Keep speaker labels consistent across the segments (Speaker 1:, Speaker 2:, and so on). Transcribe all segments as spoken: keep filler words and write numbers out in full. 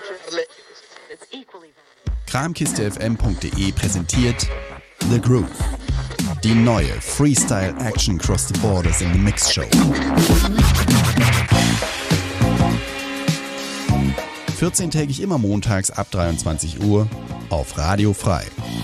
Speaker 1: Kramkiste F M punkt de präsentiert The Groove, die neue Freestyle Action Cross the Borders in the Mix Show. vierzehntägig immer montags ab dreiundzwanzig Uhr auf Radio Frei.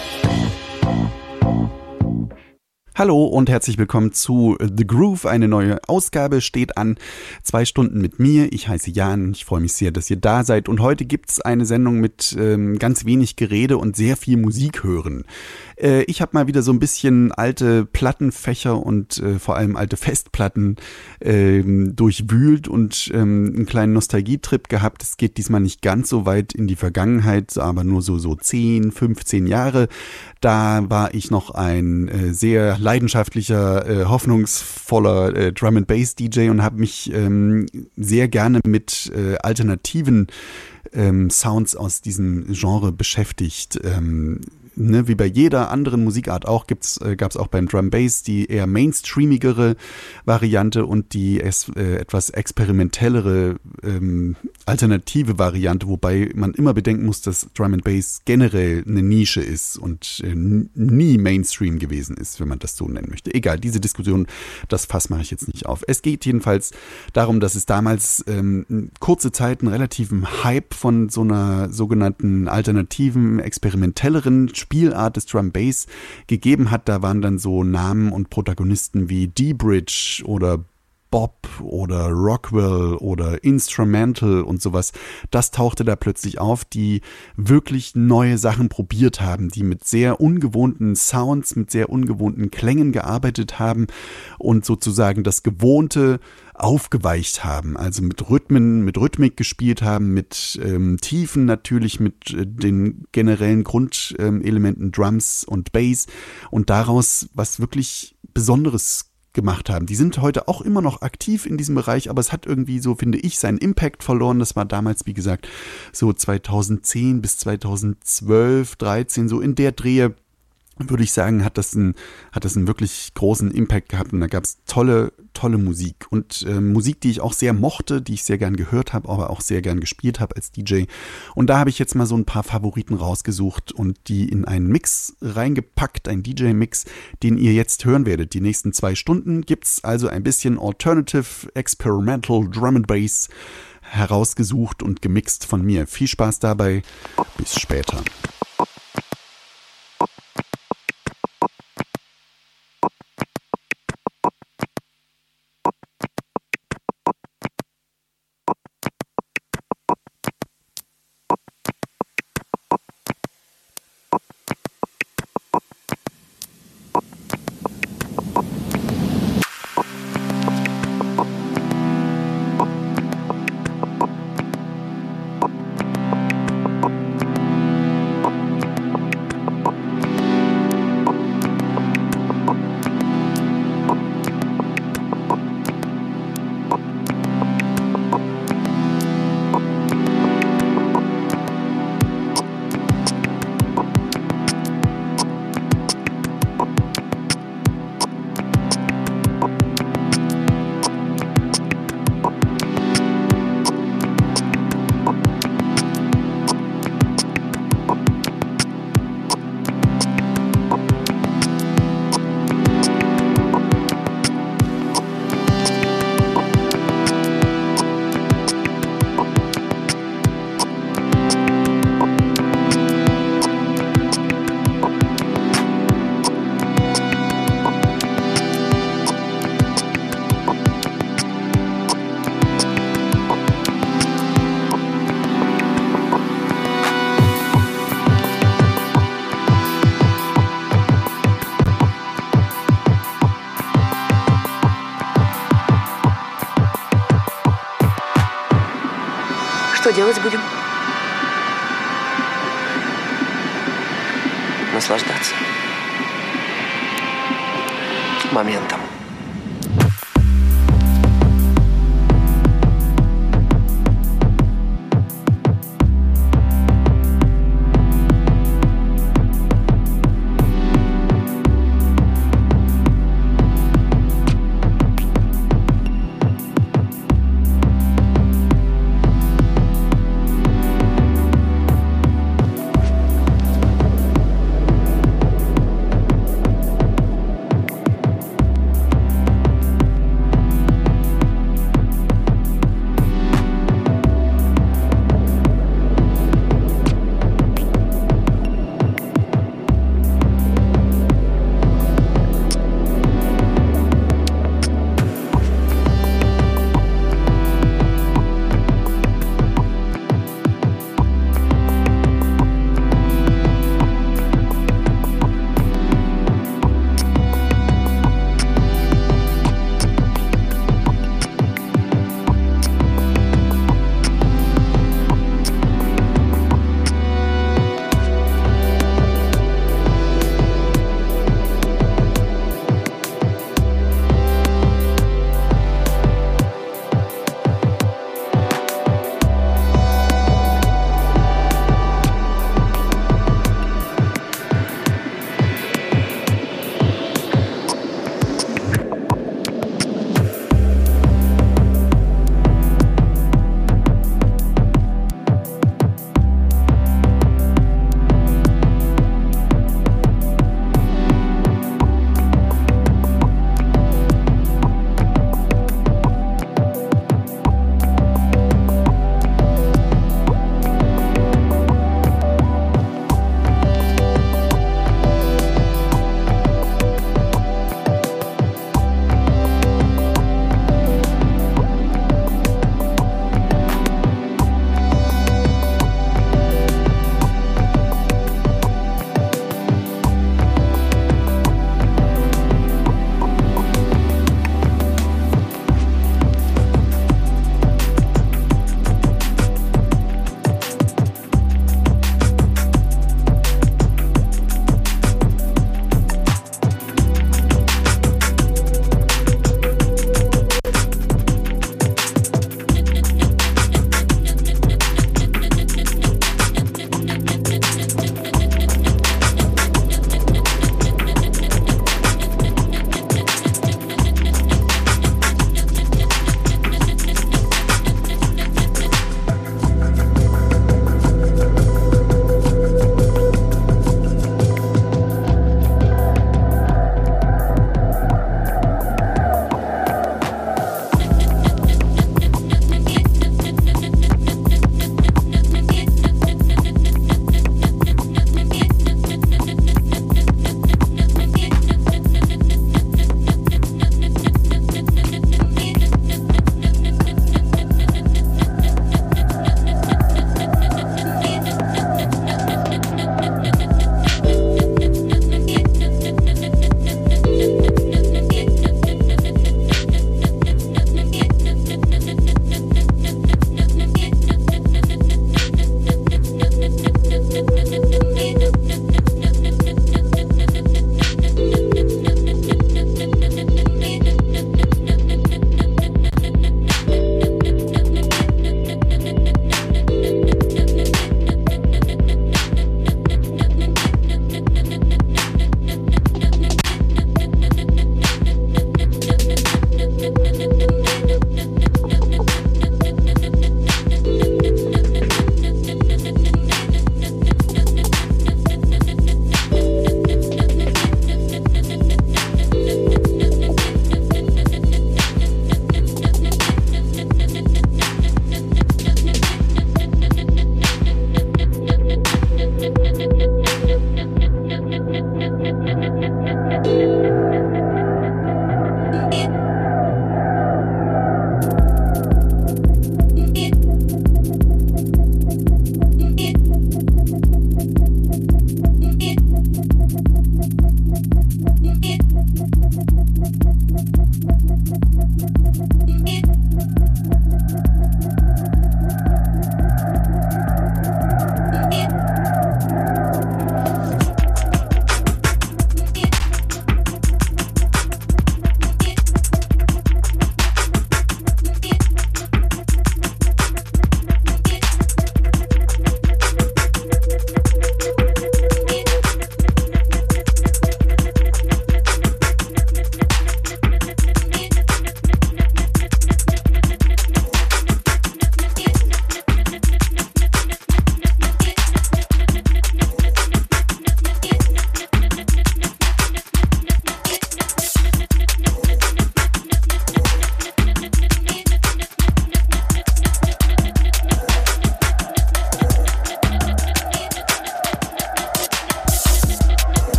Speaker 1: Hallo und herzlich willkommen zu The Groove. Eine neue Ausgabe steht an. Zwei Stunden mit mir. Ich heiße Jan. Ich freue mich sehr, dass ihr da seid. Und heute gibt's eine Sendung mit ähm, ganz wenig Gerede und sehr viel Musik hören. Äh, ich habe mal wieder so ein bisschen alte Plattenfächer und äh, vor allem alte Festplatten äh, durchwühlt und ähm, einen kleinen Nostalgietrip gehabt. Es geht diesmal nicht ganz so weit in die Vergangenheit, aber nur so so zehn, fünfzehn Jahre. Da war ich noch ein äh, sehr leidenschaftlicher, äh, hoffnungsvoller äh, Drum-and-Bass-D J und habe mich ähm, sehr gerne mit äh, alternativen ähm, Sounds aus diesem Genre beschäftigt. Ähm, Ne, wie bei jeder anderen Musikart auch gibt's, äh, gab es auch beim Drum Bass die eher mainstreamigere Variante und die es, äh, etwas experimentellere ähm, alternative Variante, wobei man immer bedenken muss, dass Drum and Bass generell eine Nische ist und äh, nie Mainstream gewesen ist, wenn man das so nennen möchte. Egal, diese Diskussion, das Fass mache ich jetzt nicht auf. Es geht jedenfalls darum, dass es damals ähm, kurze Zeit einen relativen Hype von so einer sogenannten alternativen, experimentelleren Spielart des Drum Bass gegeben hat. Da waren dann so Namen und Protagonisten wie D-Bridge oder Bob oder Rockwell oder Instrumental und sowas. Das tauchte da plötzlich auf, die wirklich neue Sachen probiert haben, die mit sehr ungewohnten Sounds, mit sehr ungewohnten Klängen gearbeitet haben und sozusagen das Gewohnte aufgeweicht haben, also mit Rhythmen, mit Rhythmik gespielt haben, mit ähm, Tiefen natürlich, mit äh, den generellen Grundelementen ähm, Drums und Bass und daraus was wirklich Besonderes gemacht haben. Die sind heute auch immer noch aktiv in diesem Bereich, aber es hat irgendwie so, finde ich, seinen Impact verloren. Das war damals, wie gesagt, so zweitausendzehn bis zweitausendzwölf, dreizehn, so in der Drehe, würde ich sagen, hat das einen, hat das einen wirklich großen Impact gehabt und da gab es tolle, tolle Musik und äh, Musik, die ich auch sehr mochte, die ich sehr gern gehört habe, aber auch sehr gern gespielt habe als D J. Und da habe ich jetzt mal so ein paar Favoriten rausgesucht und die in einen Mix reingepackt, einen D J-Mix, den ihr jetzt hören werdet. Die nächsten zwei Stunden gibt's also ein bisschen Alternative, Experimental Drum and Bass herausgesucht und gemixt von mir. Viel Spaß dabei, bis später.
Speaker 2: Что делать будем? Наслаждаться моментом.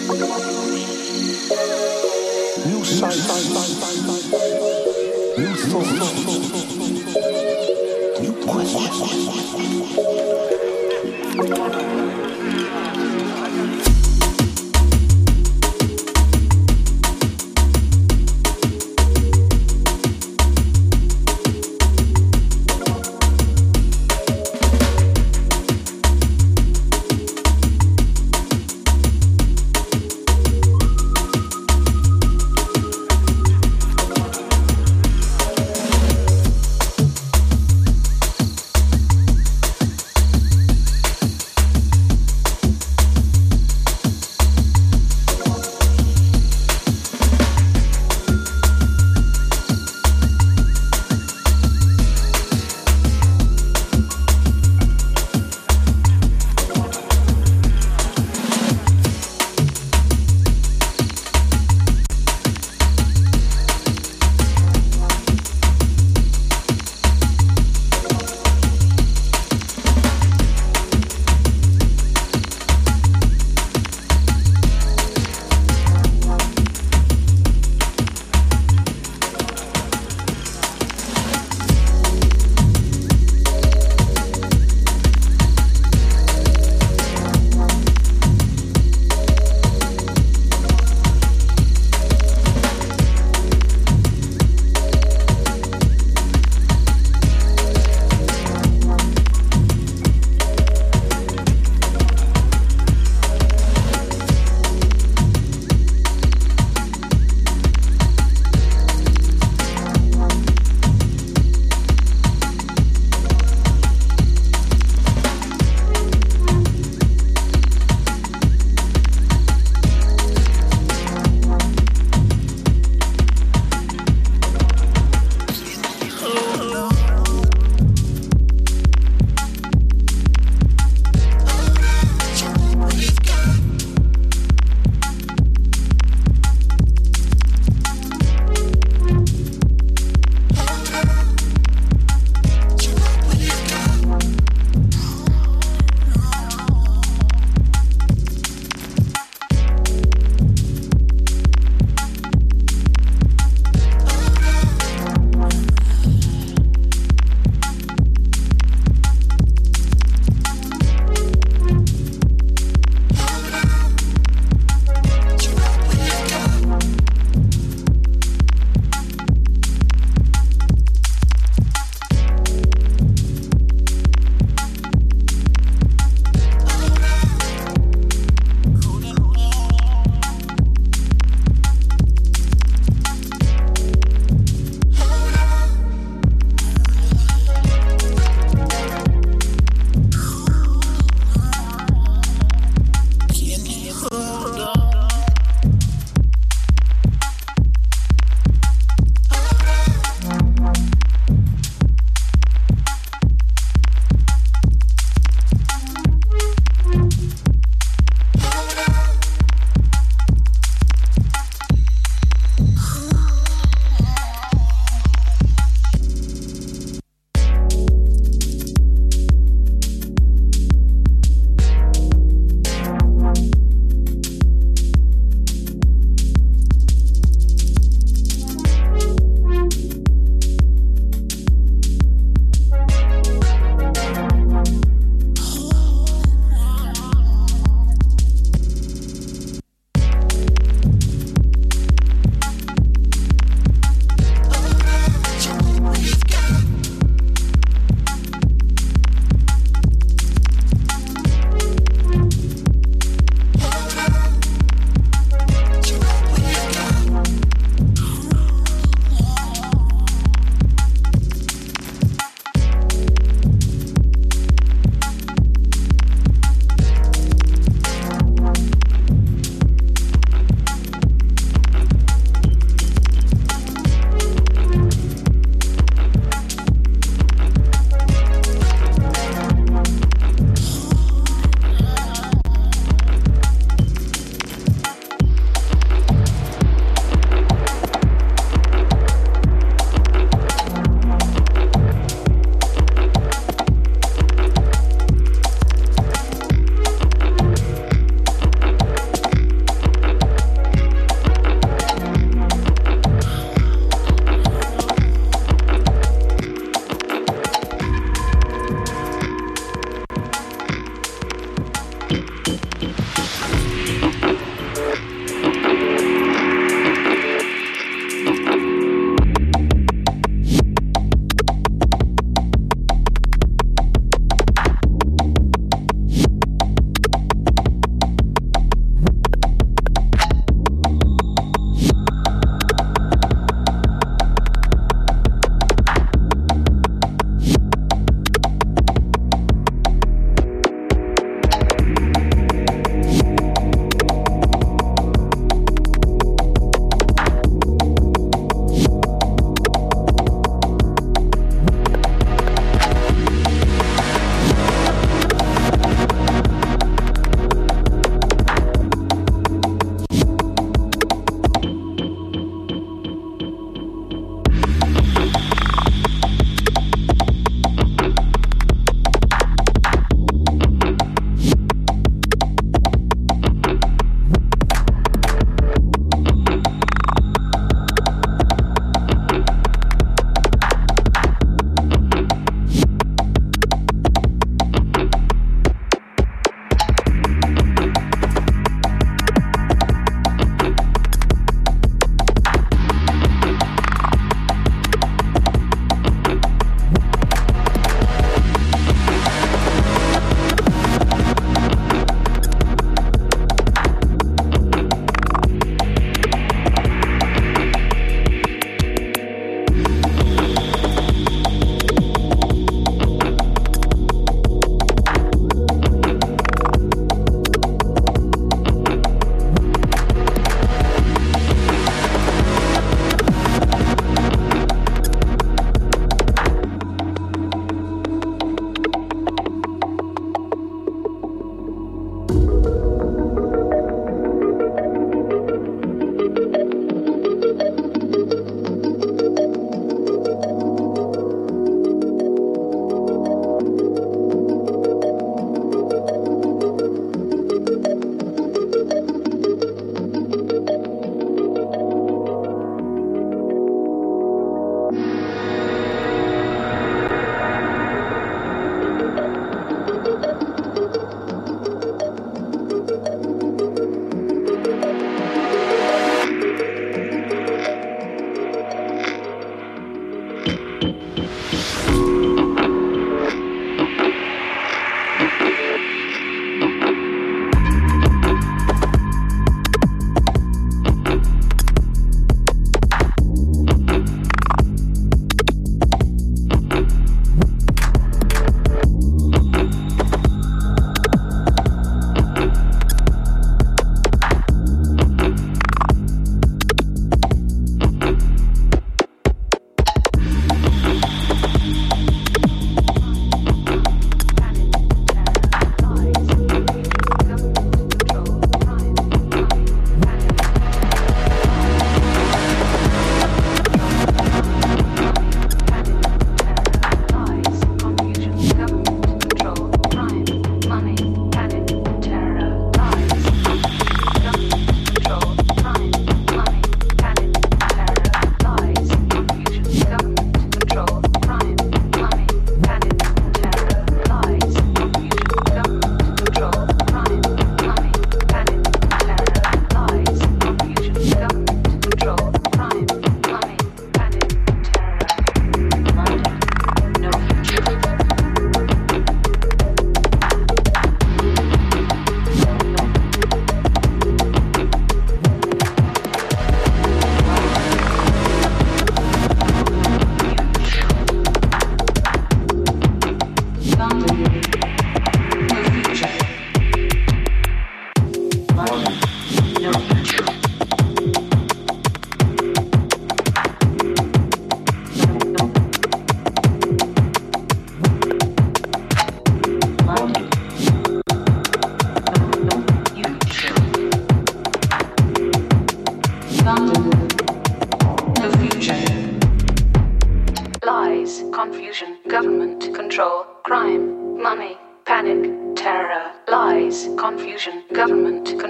Speaker 3: New sights, new thoughts, new questions.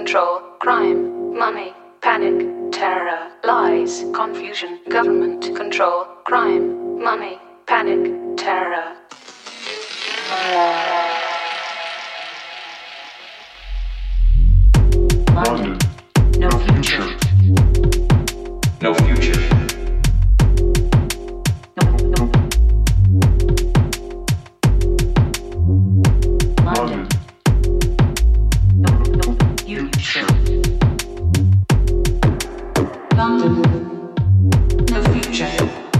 Speaker 4: control, crime, money, panic, terror, lies, confusion, government control, crime, money, panic, terror.
Speaker 3: London. No future.
Speaker 5: No future.
Speaker 3: London. Future.
Speaker 4: London, no future.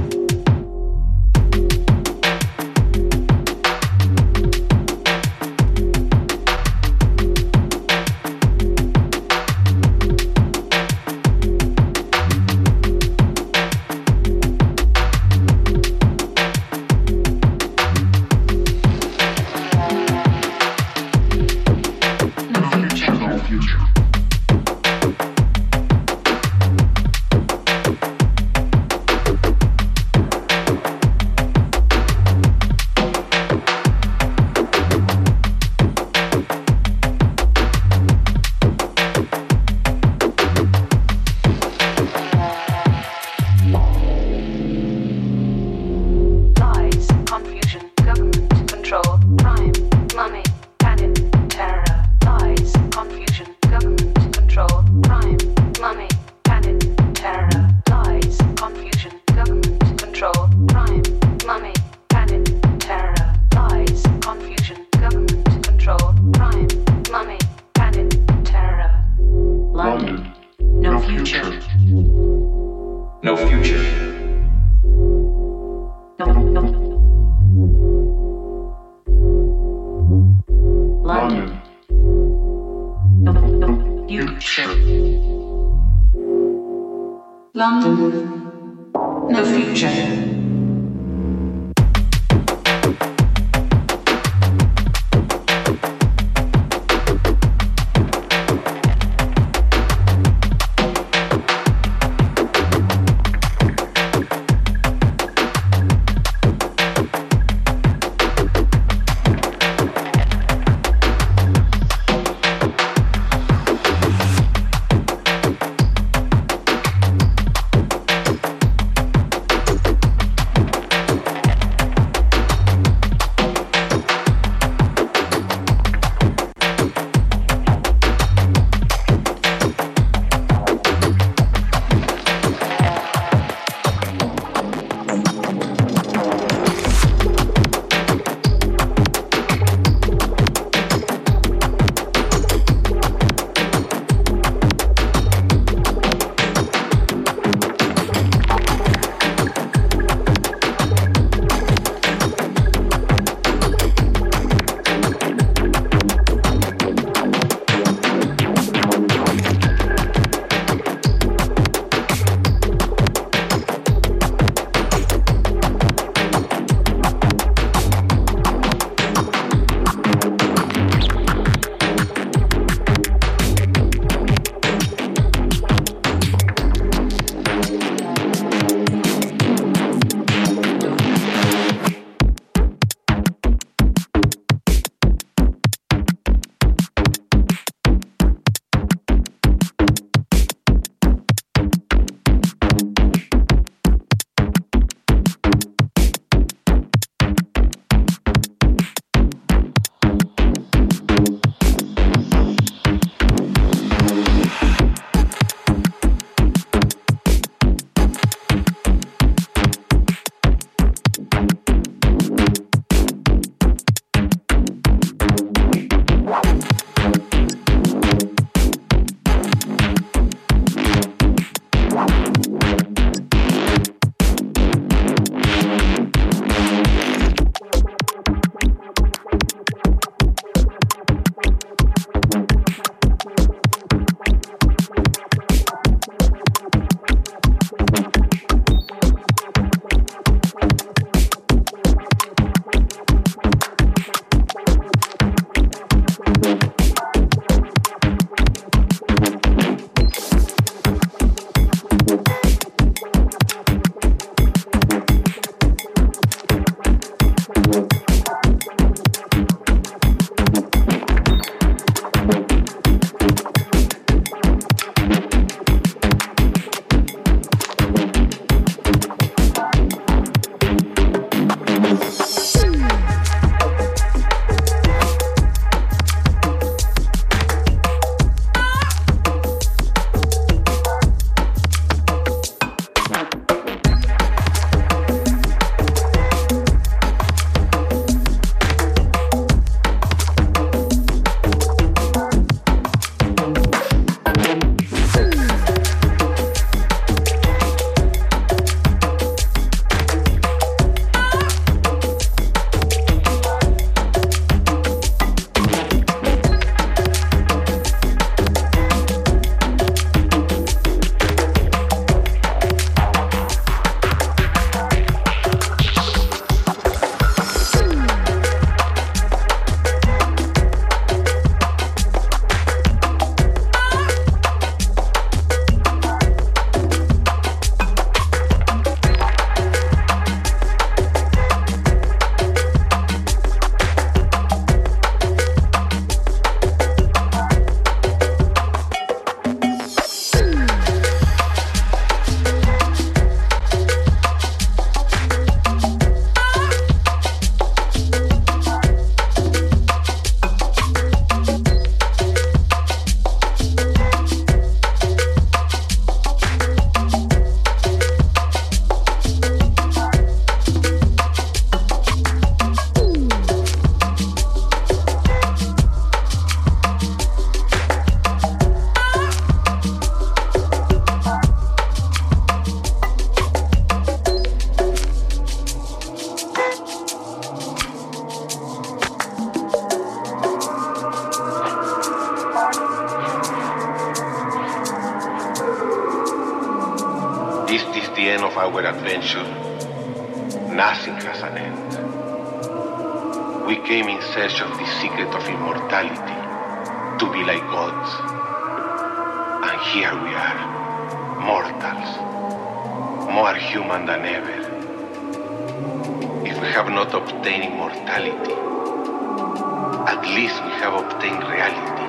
Speaker 4: London, no future.
Speaker 6: This is the end of our adventure. Nothing has an end. We came in search of the secret of immortality, to be like gods. And here we are, mortals, more human than ever. If we have not obtained immortality, at least we have obtained reality.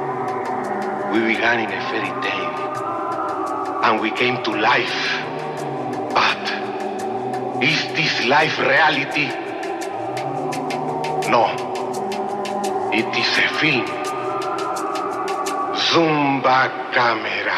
Speaker 6: We began in a fairy tale, and we came to life. But is this life reality? No. It is a film. Zumba camera.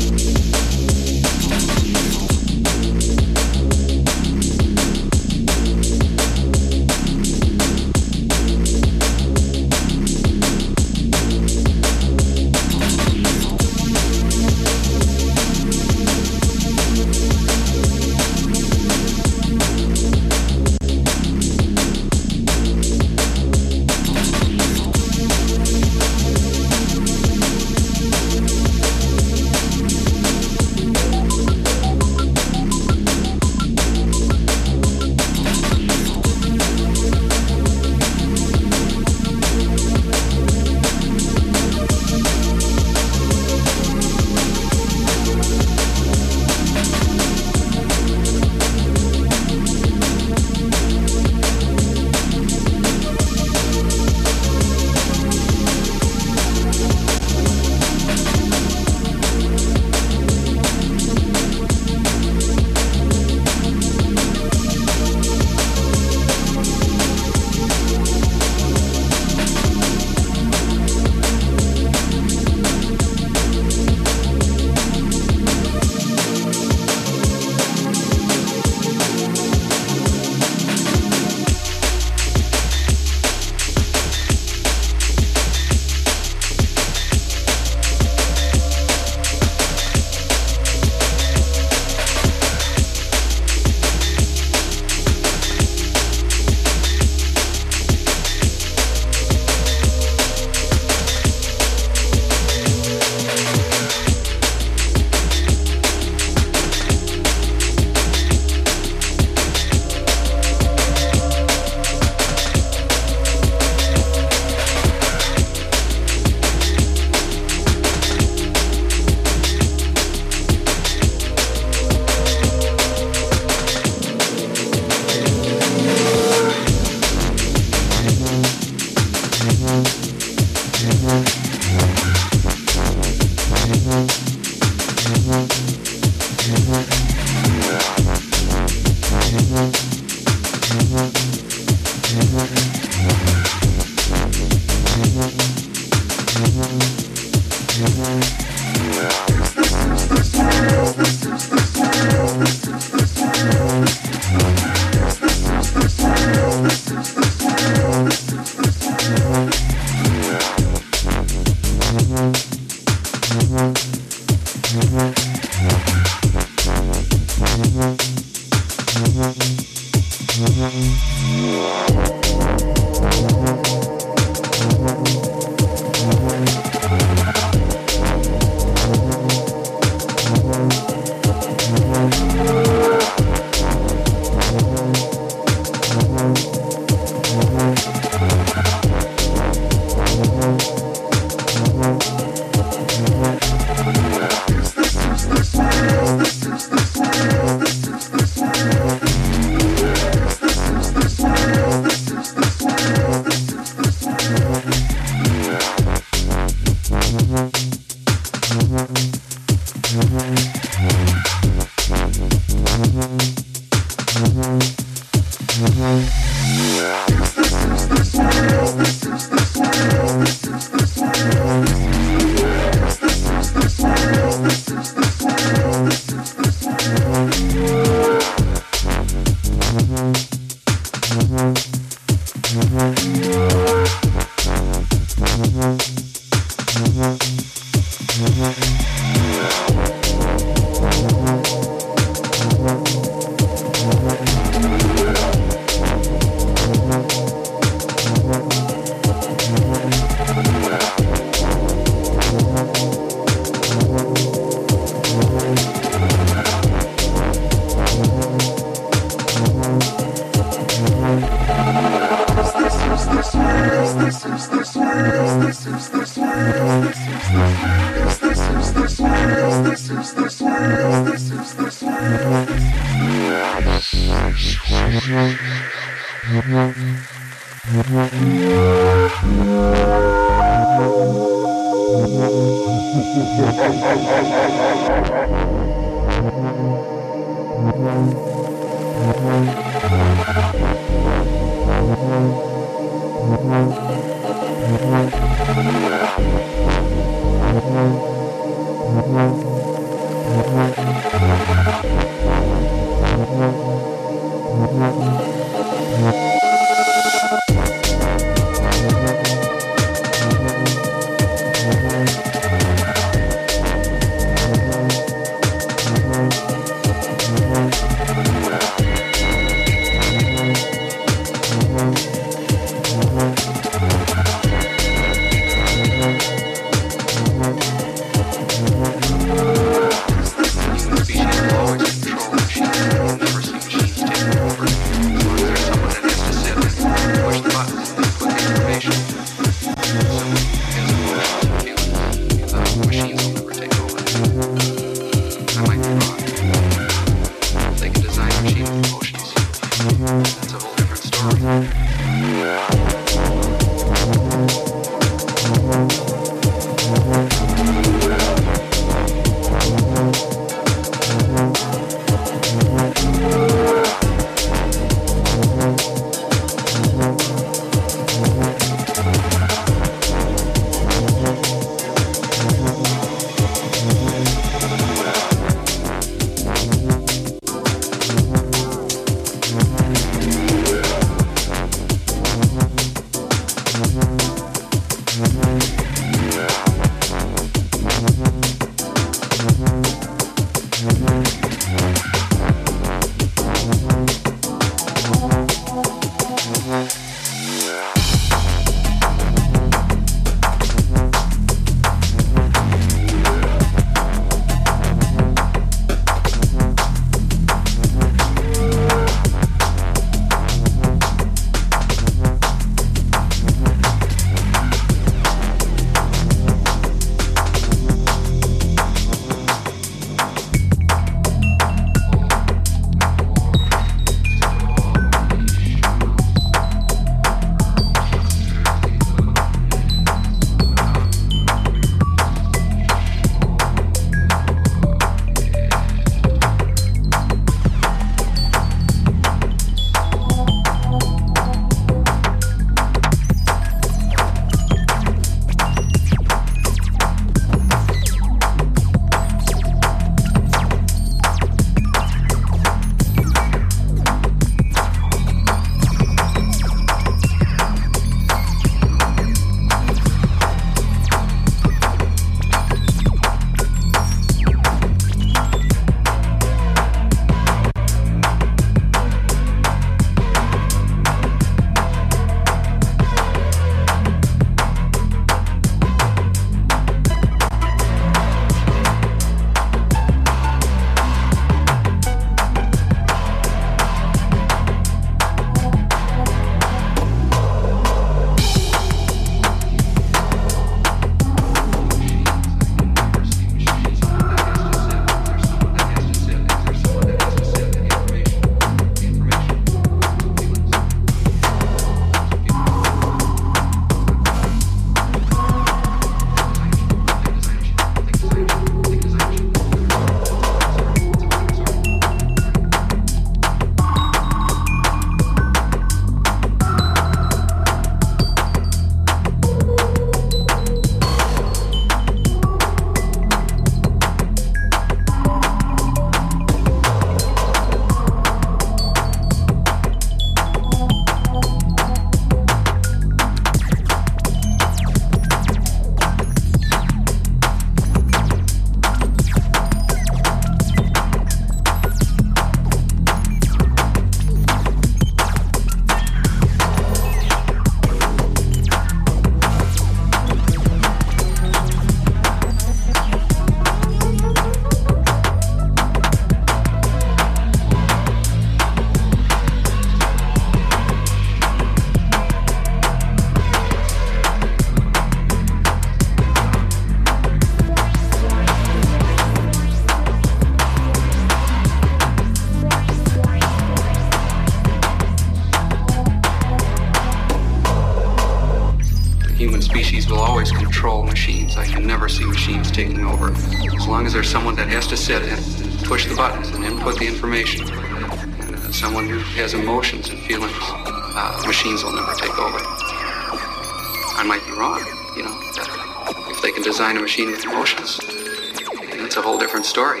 Speaker 7: human species will always control machines. I can never see machines taking over. As long as there's someone that has to sit and push the buttons and input the information, and uh, someone who has emotions and feelings, uh, machines will never take over. I might be wrong, you know. That if they can design a machine with emotions, that's a whole different story.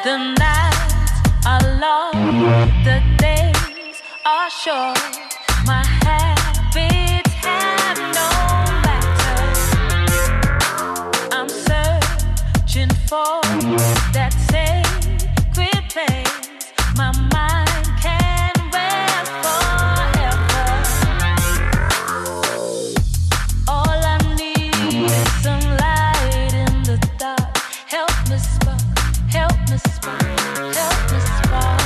Speaker 8: The nights are long, the days are short. My habits have no matter. I'm searching for that sacred place my mind can rest forever. All I need is some light in the dark. Help me spark, help me spark, help me spark.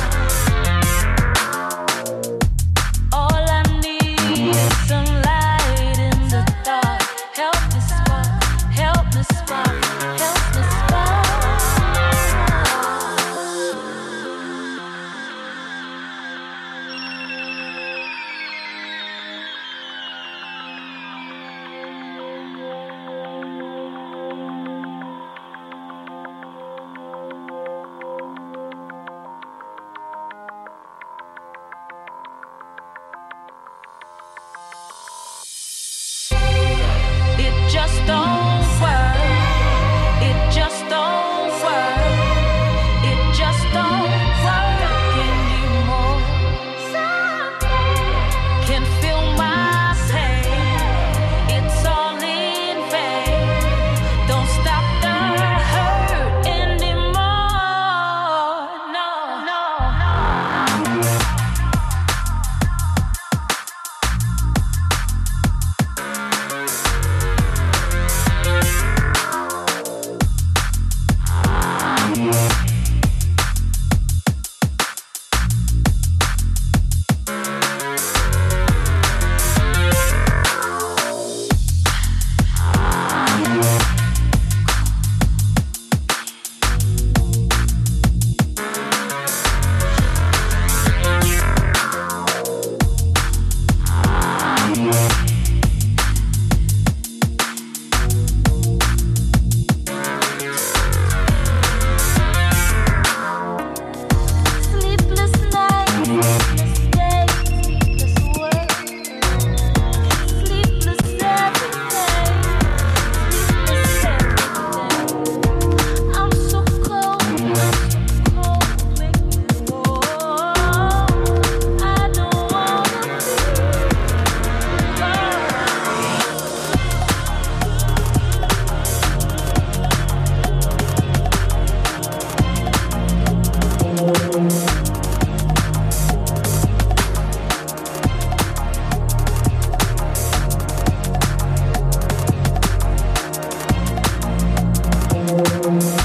Speaker 8: All I need is some light in the dark. Help me spark, help me spark, help me spark. It just don't work. It just don't work. It just don't work anymore. Can feel my pain. It's all in vain. Don't stop the hurt anymore. No, no, no. Sleepless nights, sleepless days, sleepless work. Sleepless every day, sleepless every day. I'm so cold, I'm so cold, make me warm. I don't wanna be burned.